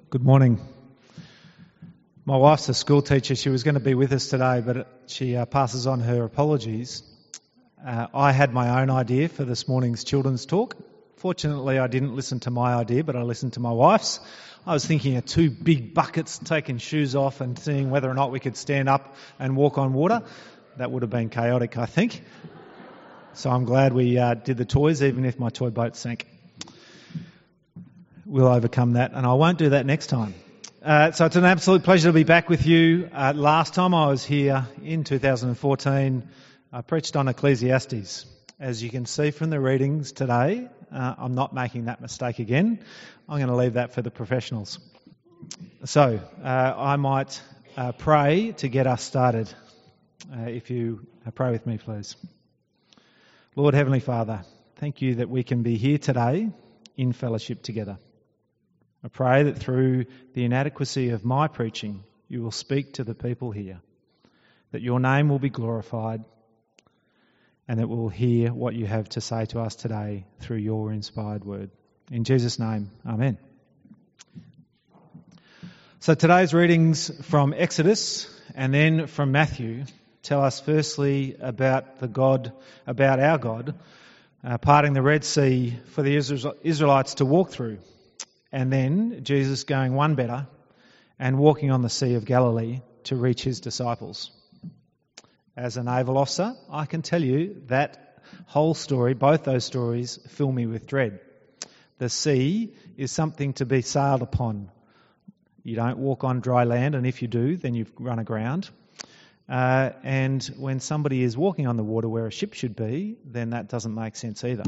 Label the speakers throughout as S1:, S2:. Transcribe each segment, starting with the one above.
S1: Good morning. My wife's a school teacher. She was going to be with us today, but she passes on her apologies. I had my own idea for this morning's children's talk. Fortunately, I didn't listen to my idea, but I listened to my wife's. I was thinking of two big buckets, taking shoes off and seeing whether or not we could stand up and walk on water. That would have been chaotic, I think. So I'm glad we did the toys, even if my toy boat sank. We'll overcome that, and I won't do that next time. So it's an absolute pleasure to be back with you. Last time I was here in 2014, I preached on Ecclesiastes. As you can see from the readings today, I'm not making that mistake again. I'm going to leave that for the professionals. So I might pray to get us started. If you pray with me, please. Lord Heavenly Father, thank you that we can be here today in fellowship together. I pray that through the inadequacy of my preaching, you will speak to the people here, that your name will be glorified, and that we'll hear what you have to say to us today through your inspired word. In Jesus' name, amen. So today's readings from Exodus and then from Matthew tell us firstly about our God, parting the Red Sea for the Israelites to walk through. And then Jesus going one better and walking on the Sea of Galilee to reach his disciples. As a naval officer, I can tell you that whole story, both those stories, fill me with dread. The sea is something to be sailed upon. You don't walk on dry land, and if you do, then you've run aground. And when somebody is walking on the water where a ship should be, then that doesn't make sense either.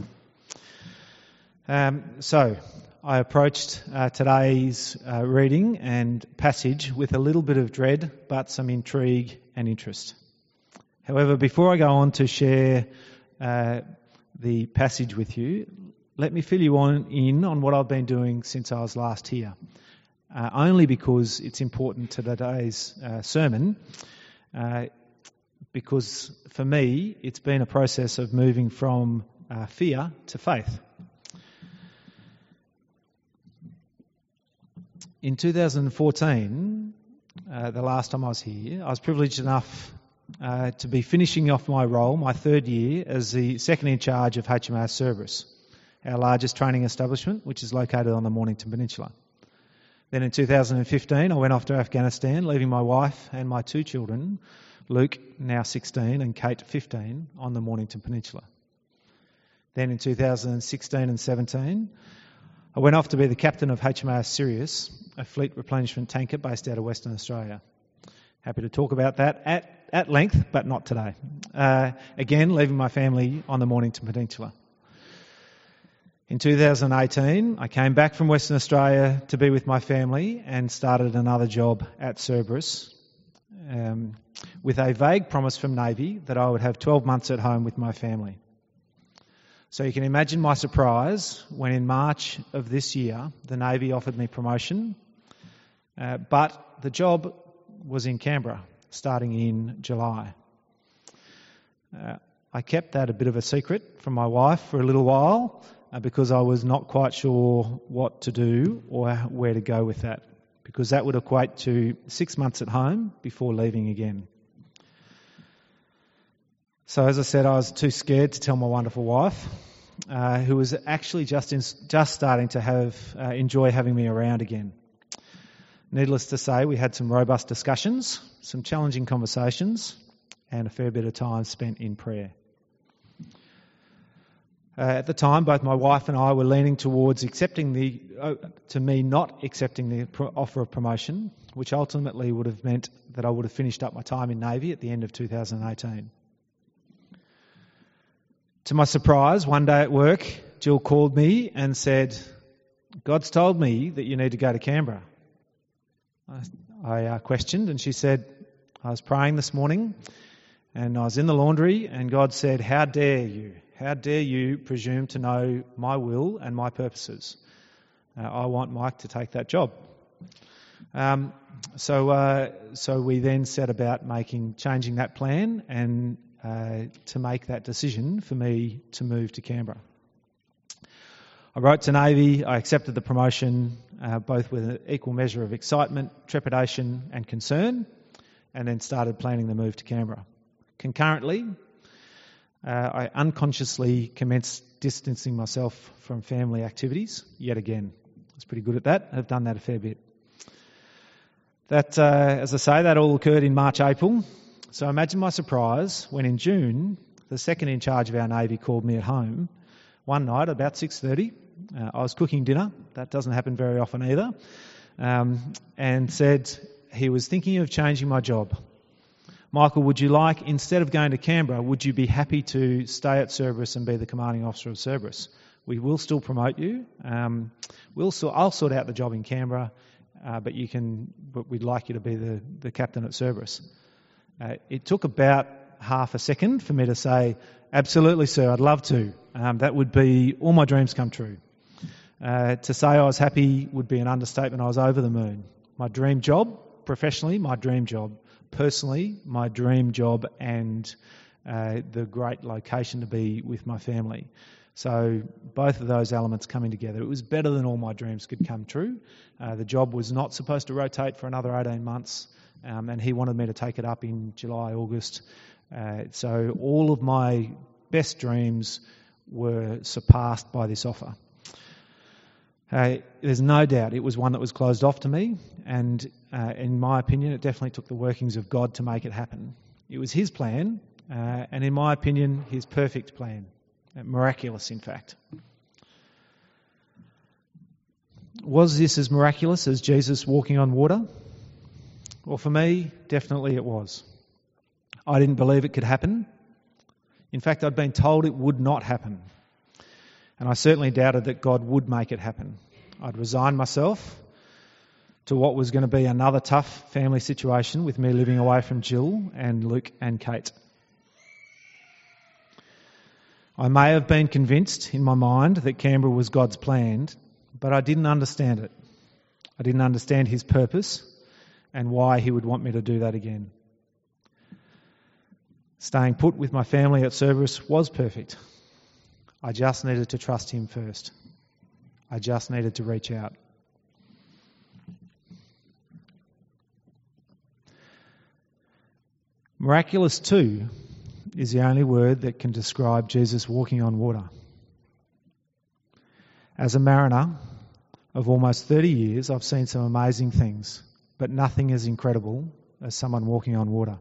S1: So I approached today's reading and passage with a little bit of dread, but some intrigue and interest. However, before I go on to share the passage with you, let me fill you in on what I've been doing since I was last here. Only because it's important to today's sermon, because for me it's been a process of moving from fear to faith. In 2014, the last time I was here, I was privileged enough to be finishing off my role, my third year, as the second in charge of HMAS Cerberus, our largest training establishment, which is located on the Mornington Peninsula. Then in 2015, I went off to Afghanistan, leaving my wife and my two children, Luke, now 16, and Kate, 15, on the Mornington Peninsula. Then in 2016 and 17, I went off to be the captain of HMAS Sirius, a fleet replenishment tanker based out of Western Australia. Happy to talk about that at length, but not today. Again, leaving my family on the Mornington Peninsula. In 2018, I came back from Western Australia to be with my family and started another job at Cerberus with a vague promise from Navy that I would have 12 months at home with my family. So you can imagine my surprise when in March of this year, the Navy offered me promotion, but the job was in Canberra, starting in July. I kept that a bit of a secret from my wife for a little while because I was not quite sure what to do or where to go with that, because that would equate to 6 months at home before leaving again. So as I said, I was too scared to tell my wonderful wife, who was actually just starting to enjoy having me around again. Needless to say, we had some robust discussions, some challenging conversations, and a fair bit of time spent in prayer. At the time, both my wife and I were leaning towards not accepting the offer of promotion, which ultimately would have meant that I would have finished up my time in Navy at the end of 2018. To my surprise, one day at work, Jill called me and said, "God's told me that you need to go to Canberra." I questioned, and she said, "I was praying this morning and I was in the laundry and God said, 'How dare you? How dare you presume to know my will and my purposes? I want Mike to take that job.'" So we then set about changing that plan and to make that decision for me to move to Canberra. I wrote to Navy. I accepted the promotion, both with an equal measure of excitement, trepidation and concern, and then started planning the move to Canberra. Concurrently, I unconsciously commenced distancing myself from family activities yet again. I was pretty good at that. I've done that a fair bit. That, as I say, that all occurred in March, April. So imagine my surprise when in June, the second in charge of our Navy called me at home one night about 6:30. I was cooking dinner. That doesn't happen very often either. And said he was thinking of changing my job. Michael, would you like, instead of going to Canberra, would you be happy to stay at Cerberus and be the commanding officer of Cerberus? We will still promote you. I'll sort out the job in Canberra, but we'd like you to be the captain at Cerberus. It took about half a second for me to say, absolutely, sir, I'd love to. That would be all my dreams come true. To say I was happy would be an understatement. I was over the moon. My dream job, professionally, my dream job. Personally, my dream job and the great location to be with my family. So both of those elements coming together. It was better than all my dreams could come true. The job was not supposed to rotate for another 18 months, and he wanted me to take it up in July, August. So all of my best dreams were surpassed by this offer. There's no doubt it was one that was closed off to me, and in my opinion, it definitely took the workings of God to make it happen. It was His plan, and in my opinion, His perfect plan. Miraculous, in fact. Was this as miraculous as Jesus walking on water? Well, for me, definitely it was. I didn't believe it could happen. In fact, I'd been told it would not happen. And I certainly doubted that God would make it happen. I'd resigned myself to what was going to be another tough family situation with me living away from Jill and Luke and Kate. I may have been convinced in my mind that Canberra was God's plan, but I didn't understand it. I didn't understand His purpose and why He would want me to do that again. Staying put with my family at Cerberus was perfect. I just needed to trust Him first. I just needed to reach out. Miraculous too is the only word that can describe Jesus walking on water. As a mariner of almost 30 years, I've seen some amazing things, but nothing as incredible as someone walking on water.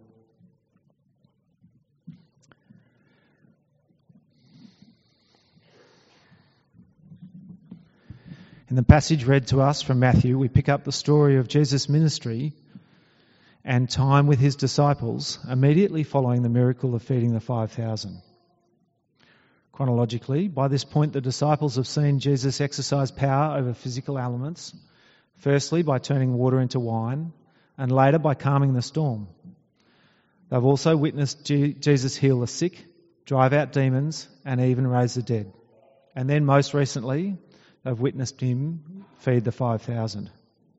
S1: In the passage read to us from Matthew, we pick up the story of Jesus' ministry and time with His disciples immediately following the miracle of feeding the 5,000. Chronologically, by this point the disciples have seen Jesus exercise power over physical elements, firstly by turning water into wine, and later by calming the storm. They've also witnessed Jesus heal the sick, drive out demons, and even raise the dead. And then most recently, they've witnessed Him feed the 5,000.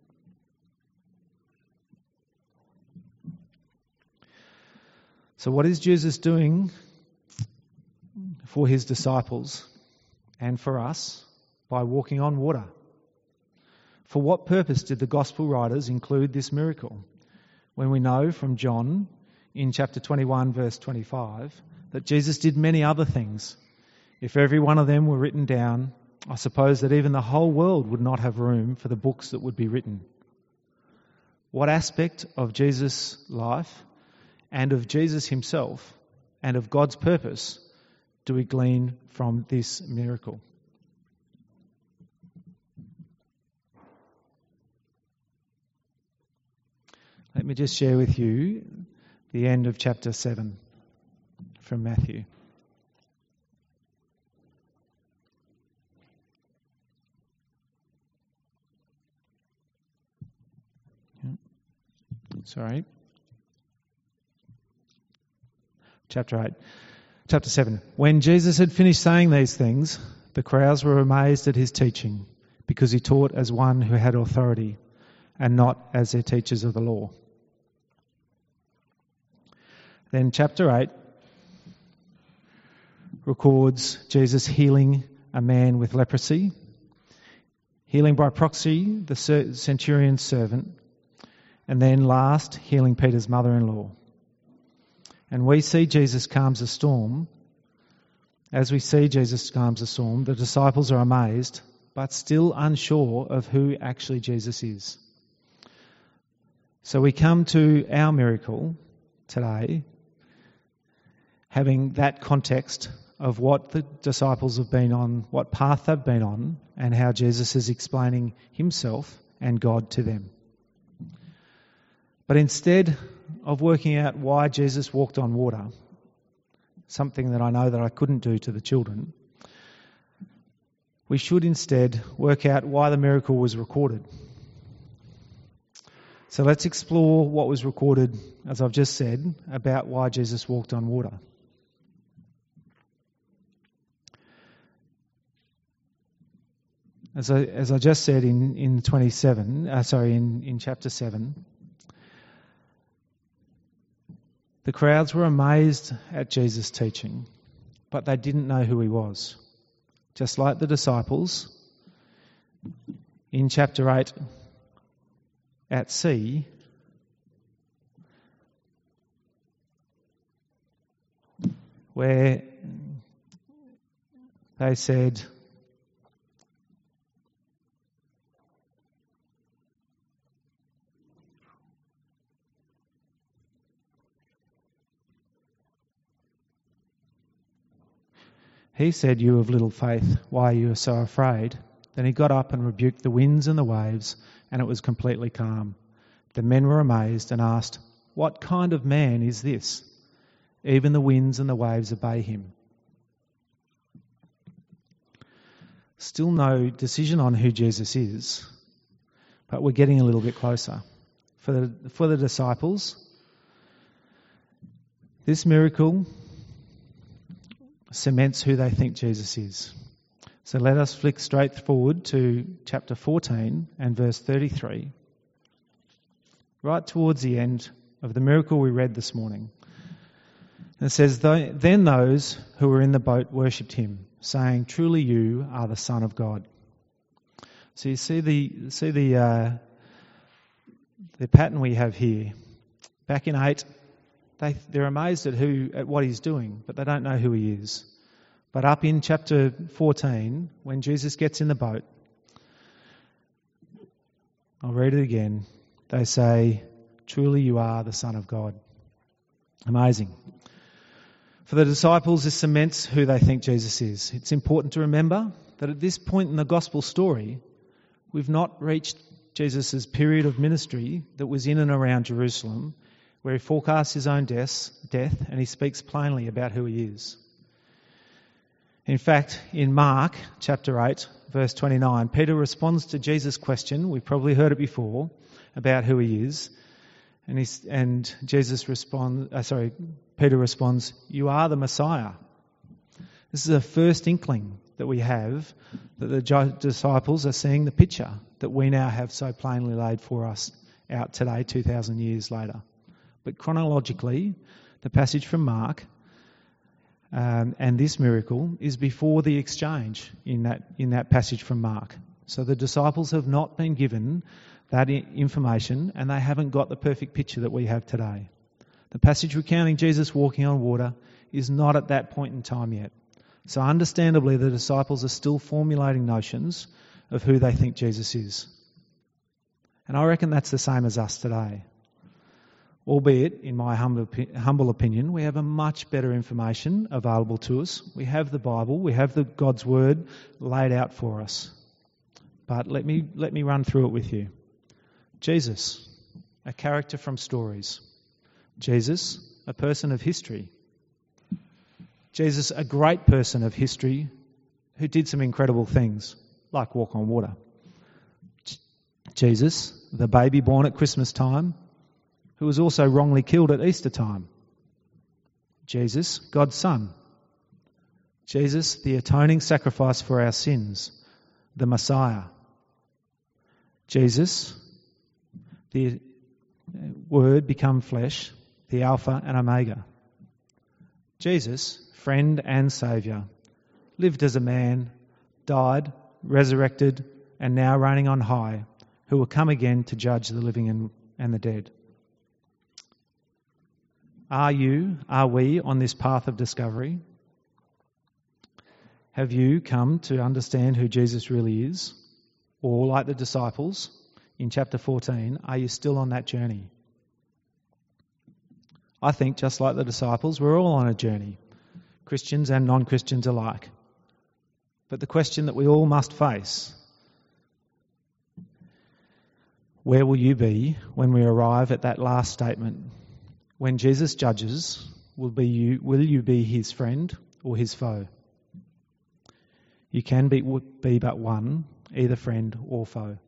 S1: So what is Jesus doing for His disciples and for us by walking on water? For what purpose did the gospel writers include this miracle when we know from John in chapter 21 verse 25 that Jesus did many other things? If every one of them were written down, I suppose that even the whole world would not have room for the books that would be written. What aspect of Jesus' life and of Jesus Himself and of God's purpose do we glean from this miracle? Let me just share with you the end of chapter 7 from Matthew. Sorry. Chapter 7. When Jesus had finished saying these things, the crowds were amazed at His teaching, because He taught as one who had authority and not as their teachers of the law. Then chapter 8 records Jesus healing a man with leprosy healing by proxy the centurion's servant, and then last, healing Peter's mother-in-law. And we see Jesus calms a storm. As we see Jesus calms a storm, the disciples are amazed, but still unsure of who actually Jesus is. So we come to our miracle today, having that context of what the disciples have been on, what path they've been on, and how Jesus is explaining himself and God to them. But instead of working out why Jesus walked on water, something that I know that I couldn't do to the children, we should instead work out why the miracle was recorded. So let's explore what was recorded, as I've just said, about why Jesus walked on water. As I just said in chapter 7, the crowds were amazed at Jesus' teaching, but they didn't know who he was. Just like the disciples in chapter 8 at sea, where they said, he said, "You of little faith, why are you so afraid?" Then he got up and rebuked the winds and the waves, and it was completely calm. The men were amazed and asked, "What kind of man is this? Even the winds and the waves obey him." Still no decision on who Jesus is, but we're getting a little bit closer. For the disciples, this miracle cements who they think Jesus is. So let us flick straight forward to chapter 14 and verse 33, right towards the end of the miracle we read this morning. And it says, "Then those who were in the boat worshipped him, saying, 'Truly you are the Son of God.'" So you see the pattern we have here. Back in 8, they're amazed at what he's doing, but they don't know who he is. But up in chapter 14, when Jesus gets in the boat, I'll read it again. They say, "Truly you are the Son of God." Amazing. For the disciples, this cements who they think Jesus is. It's important to remember that at this point in the gospel story, we've not reached Jesus' period of ministry that was in and around Jerusalem, where he forecasts his own death and he speaks plainly about who he is. In fact, in Mark chapter 8, verse 29, Peter responds to Jesus' question, we've probably heard it before, about who he is. And Peter responds, "You are the Messiah." This is a first inkling that we have that the disciples are seeing the picture that we now have so plainly laid for us out today, 2,000 years later. But chronologically, the passage from Mark and this miracle is before the exchange in that passage from Mark. So the disciples have not been given that information, and they haven't got the perfect picture that we have today. The passage recounting Jesus walking on water is not at that point in time yet. So understandably, the disciples are still formulating notions of who they think Jesus is. And I reckon that's the same as us today. Albeit, in my humble opinion, we have a much better information available to us. We have the Bible, we have God's Word laid out for us. But let me run through it with you. Jesus, a character from stories. Jesus, a person of history. Jesus, a great person of history who did some incredible things, like walk on water. Jesus, the baby born at Christmas time, who was also wrongly killed at Easter time. Jesus, God's Son. Jesus, the atoning sacrifice for our sins, the Messiah. Jesus, the Word become flesh, the Alpha and Omega. Jesus, friend and Saviour, lived as a man, died, resurrected, and now reigning on high, who will come again to judge the living and the dead. Are we on this path of discovery? Have you come to understand who Jesus really is? Or, like the disciples in chapter 14, are you still on that journey? I think, just like the disciples, we're all on a journey, Christians and non-Christians alike. But the question that we all must face: where will you be when we arrive at that last statement? When Jesus judges, will you be his friend or his foe? You can be but one, either friend or foe.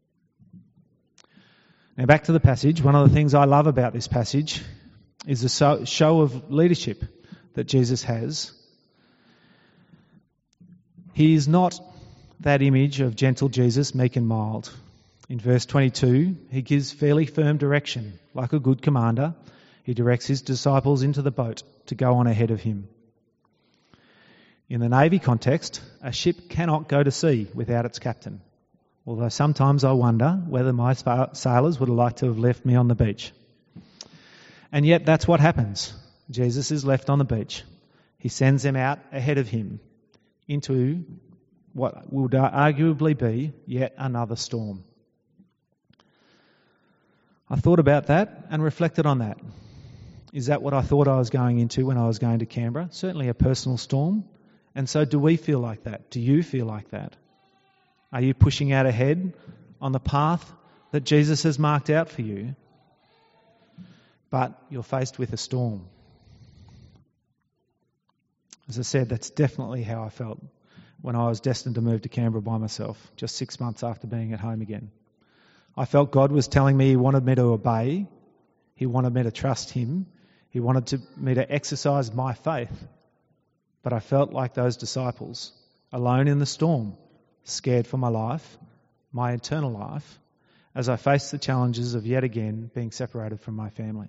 S1: Now back to the passage. One of the things I love about this passage is the show of leadership that Jesus has. He is not that image of gentle Jesus, meek and mild. In verse 22, he gives fairly firm direction. Like a good commander, he directs his disciples into the boat to go on ahead of him. In the Navy context, a ship cannot go to sea without its captain. Although sometimes I wonder whether my sailors would have liked to have left me on the beach. And yet that's what happens. Jesus is left on the beach. He sends them out ahead of him into what would arguably be yet another storm. I thought about that and reflected on that. Is that what I thought I was going into when I was going to Canberra? Certainly a personal storm. And so do we feel like that? Do you feel like that? Are you pushing out ahead on the path that Jesus has marked out for you? But you're faced with a storm. As I said, that's definitely how I felt when I was destined to move to Canberra by myself, just 6 months after being at home again. I felt God was telling me He wanted me to obey. He wanted me to trust Him. He wanted me to exercise my faith. But I felt like those disciples, alone in the storm, scared for my life, my eternal life, as I faced the challenges of yet again being separated from my family.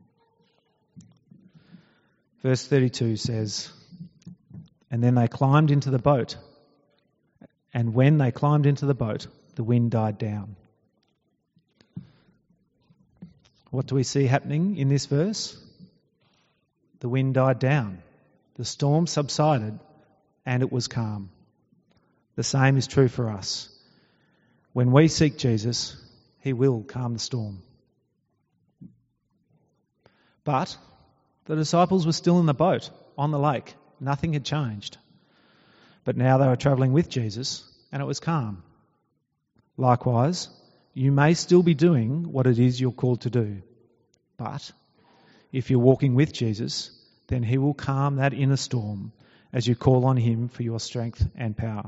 S1: Verse 32 says, "And then they climbed into the boat. And when they climbed into the boat, the wind died down." What do we see happening in this verse? The wind died down. The storm subsided and it was calm. The same is true for us. When we seek Jesus, He will calm the storm. But the disciples were still in the boat on the lake. Nothing had changed. But now they were travelling with Jesus and it was calm. Likewise, you may still be doing what it is you're called to do. But if you're walking with Jesus, then He will calm that inner storm as you call on Him for your strength and power.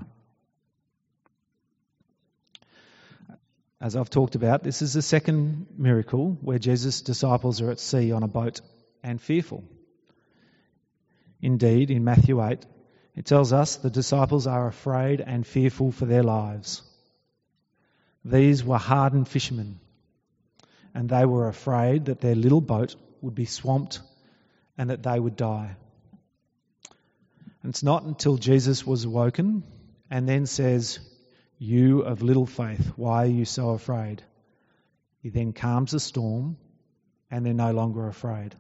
S1: As I've talked about, this is the second miracle where Jesus' disciples are at sea on a boat and fearful. Indeed, in Matthew 8, it tells us the disciples are afraid and fearful for their lives. These were hardened fishermen, and they were afraid that their little boat would be swamped and that they would die. And it's not until Jesus was awoken and then says, "You of little faith, why are you so afraid?" He then calms the storm and they're no longer afraid.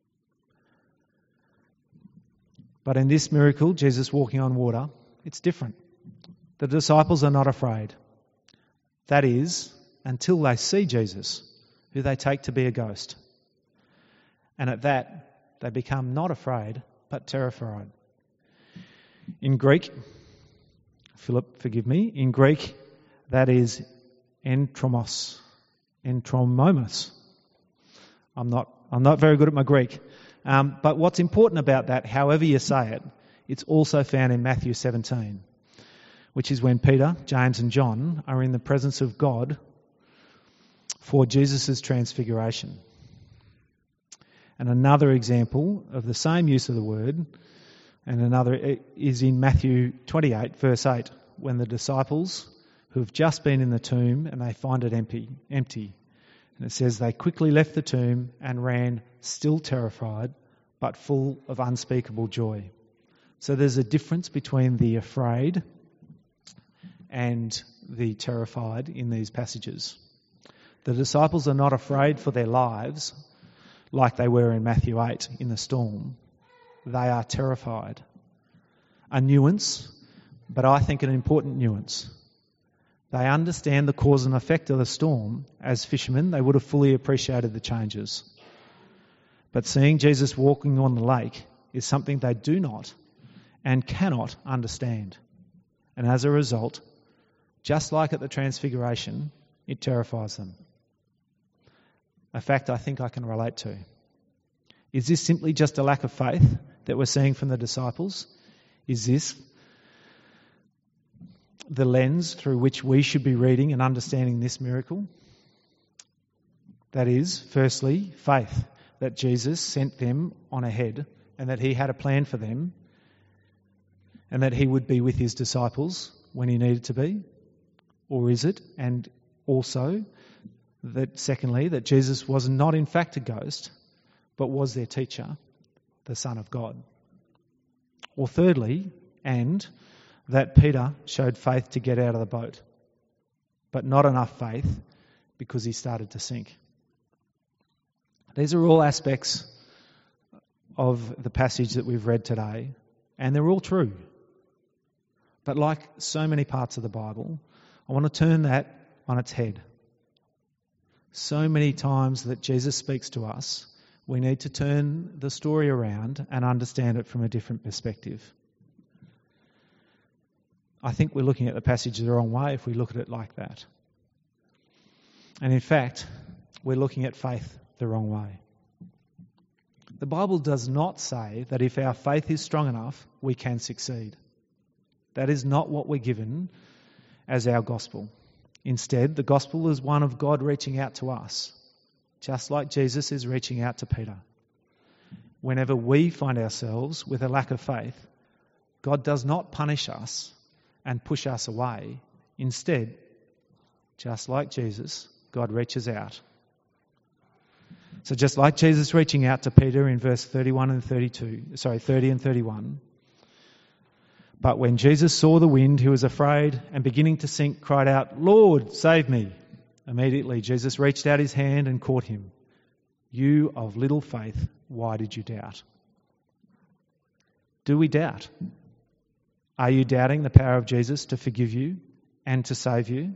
S1: But in this miracle, Jesus walking on water, it's different. The disciples are not afraid. That is, until they see Jesus, who they take to be a ghost. And at that, they become not afraid, but terrified. In Greek, Philip, forgive me, in Greek, that is entromos. Entromomos. I'm not very good at my Greek. But what's important about that, however you say it, it's also found in Matthew 17, which is when Peter, James and John are in the presence of God for Jesus' transfiguration. And another example of the same use of the word, and another is in Matthew 28, verse 8, when the disciples who have just been in the tomb and they find it empty. And it says they quickly left the tomb and ran, still terrified, but full of unspeakable joy. So there's a difference between the afraid and the terrified in these passages. The disciples are not afraid for their lives like they were in Matthew 8 in the storm. They are terrified. A nuance, but I think an important nuance. They understand the cause and effect of the storm. As fishermen, they would have fully appreciated the changes. But seeing Jesus walking on the lake is something they do not and cannot understand. And as a result, just like at the Transfiguration, it terrifies them. A fact I think I can relate to. Is this simply just a lack of faith that we're seeing from the disciples? Is this the lens through which we should be reading and understanding this miracle? That is, firstly, faith that Jesus sent them on ahead and that he had a plan for them and that he would be with his disciples when he needed to be? Or is it, and also, that secondly, that Jesus was not in fact a ghost, but was their teacher, the Son of God? Or thirdly, and that Peter showed faith to get out of the boat, but not enough faith because he started to sink. These are all aspects of the passage that we've read today, and they're all true. But like so many parts of the Bible, I want to turn that on its head. So many times that Jesus speaks to us, we need to turn the story around and understand it from a different perspective. I think we're looking at the passage the wrong way if we look at it like that. And in fact, we're looking at faith the wrong way. The Bible does not say that if our faith is strong enough, we can succeed. That is not what we're given as our gospel. Instead, the gospel is one of God reaching out to us, just like Jesus is reaching out to Peter. Whenever we find ourselves with a lack of faith, God does not punish us and push us away. Instead, just like Jesus, God reaches out. So just like Jesus reaching out to Peter in verse 30 and 31, but when Jesus saw the wind, he was afraid and beginning to sink, cried out, "Lord, save me." Immediately Jesus reached out his hand and caught him. "You of little faith, why did you doubt?" Do we doubt? Are you doubting the power of Jesus to forgive you and to save you?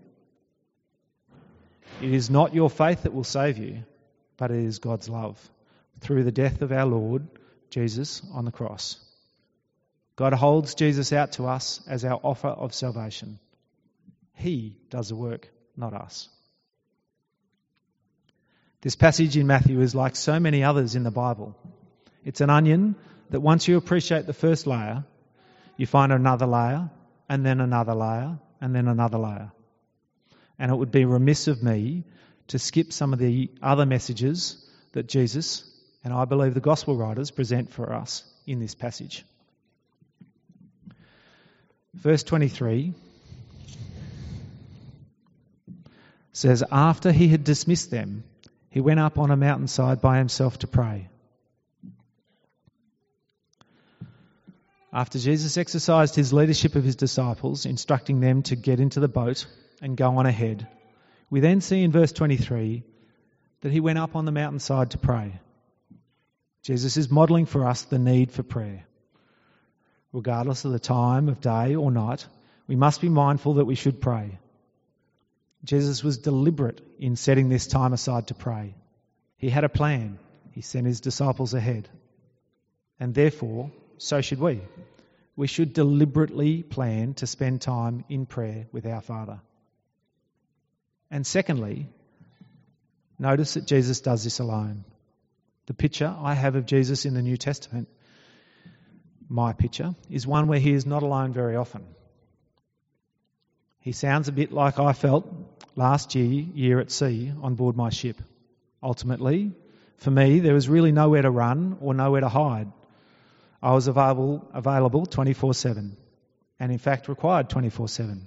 S1: It is not your faith that will save you, but it is God's love through the death of our Lord Jesus on the cross. God holds Jesus out to us as our offer of salvation. He does the work, not us. This passage in Matthew is like so many others in the Bible. It's an onion that once you appreciate the first layer, you find another layer, and then another layer, and then another layer. And it would be remiss of me to skip some of the other messages that Jesus, and I believe the gospel writers, present for us in this passage. Verse 23 says, after he had dismissed them, he went up on a mountainside by himself to pray. After Jesus exercised his leadership of his disciples, instructing them to get into the boat and go on ahead, we then see in verse 23 that he went up on the mountainside to pray. Jesus is modelling for us the need for prayer. Regardless of the time of day or night, we must be mindful that we should pray. Jesus was deliberate in setting this time aside to pray. He had a plan. He sent his disciples ahead. And therefore, so should we. We should deliberately plan to spend time in prayer with our Father. And secondly, notice that Jesus does this alone. The picture I have of Jesus in the New Testament, my picture, is one where he is not alone very often. He sounds a bit like I felt last year at sea on board my ship. Ultimately, for me, there was really nowhere to run or nowhere to hide. I was available 24/7, and in fact required 24/7.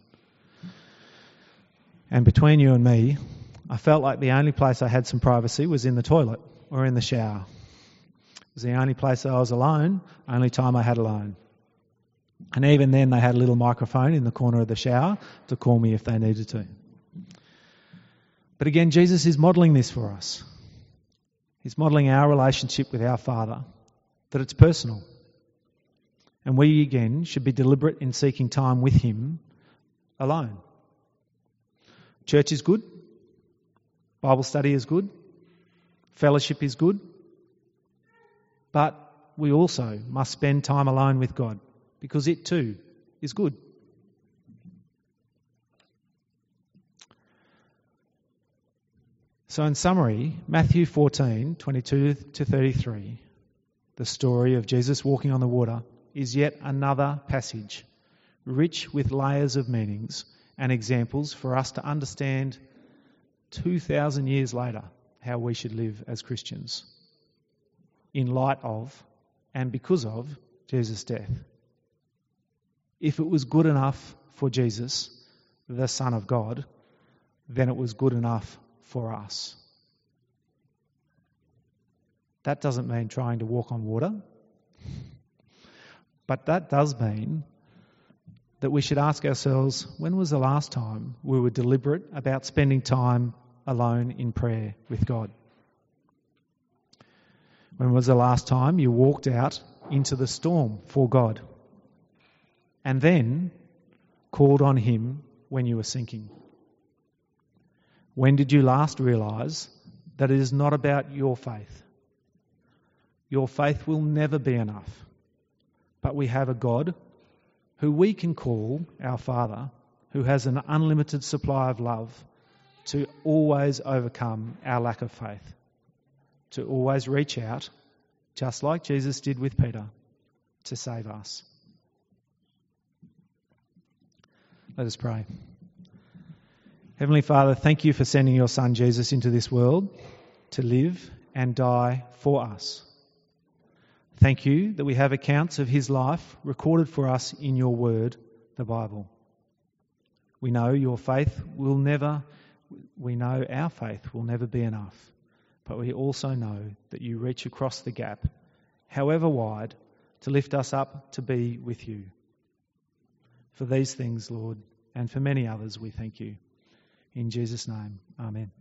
S1: And between you and me, I felt like the only place I had some privacy was in the toilet or in the shower. It was the only place that I was alone, only time I had alone. And even then they had a little microphone in the corner of the shower to call me if they needed to. But again, Jesus is modelling this for us. He's modelling our relationship with our Father, that it's personal. And we, again, should be deliberate in seeking time with Him alone. Church is good. Bible study is good. Fellowship is good. But we also must spend time alone with God, because it too is good. So in summary, Matthew 14, 22 to 33, the story of Jesus walking on the water, is yet another passage rich with layers of meanings and examples for us to understand 2,000 years later how we should live as Christians in light of and because of Jesus' death. If it was good enough for Jesus, the Son of God, then it was good enough for us. That doesn't mean trying to walk on water, but that does mean that we should ask ourselves, when was the last time we were deliberate about spending time alone in prayer with God? When was the last time you walked out into the storm for God and then called on Him when you were sinking? When did you last realise that it is not about your faith? Your faith will never be enough, but we have a God who we can call our Father, who has an unlimited supply of love to always overcome our lack of faith, to always reach out, just like Jesus did with Peter, to save us. Let us pray. Heavenly Father, thank you for sending your Son Jesus into this world to live and die for us. Thank you that we have accounts of his life recorded for us in your word, the Bible. We know our faith will never be enough, but we also know that you reach across the gap, however wide, to lift us up to be with you. For these things, Lord, and for many others, we thank you. In Jesus' name, amen.